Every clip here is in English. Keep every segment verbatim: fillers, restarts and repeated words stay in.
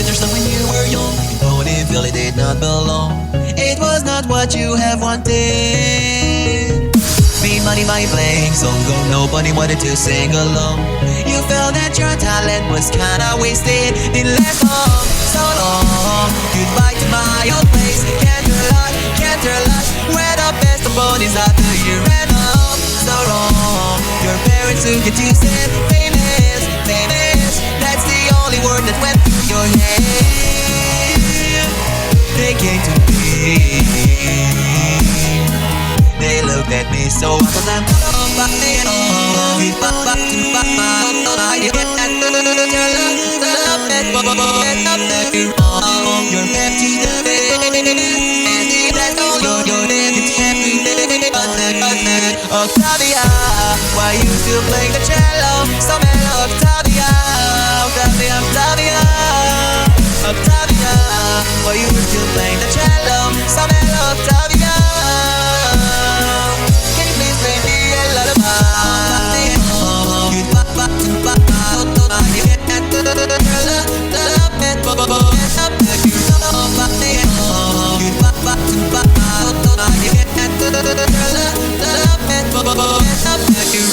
yourself when you were young, even though it felt it did not belong. It was not what you have wanted. Made money by playing song, though nobody wanted to sing along. You felt that your talent was kinda wasted. Didn't last long, so long. Goodbye to my old place. Can't lie, can't lie. Where the best of bodies after you ran off. So wrong. Your parents who get you said famous, famous. That's the only word that went through your head. They came to me. They looked at me so I was like, oh, back me on. We back back to back my I get that your love, love that bubble, and up that you on your back to the bed. And see that's all your your name, it's happy day. Octavia, why you still playing the cello? So mellow, Octavia, Octavia, Octavia, Octavia, why you still playing the cello? So mellow, Octavia. Can you please play me a lullaby? You pop pop to pop pop, you get that love, love that bubble, and up that you love pop me. You pop pop to pop pop, you get that love, love that bubble, and up that you.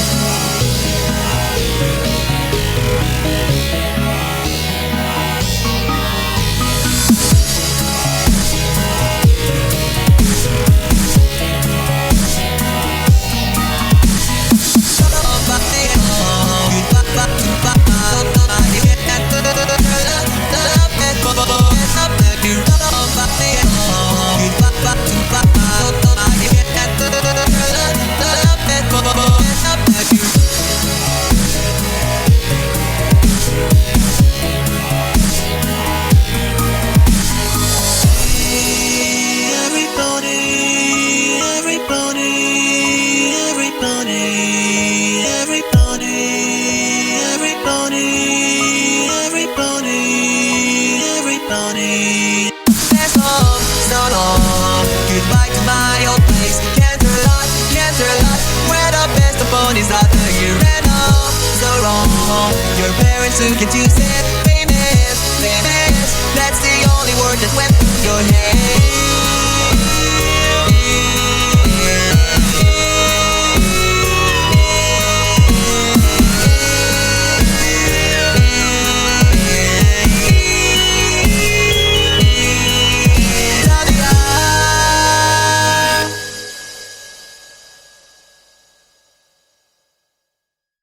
Goodbye to my old place. Can't lie, can't lie. Where the best of bodies after you ran off. So wrong. Your parents who get you said famous, famous. That's the only word that went through your head.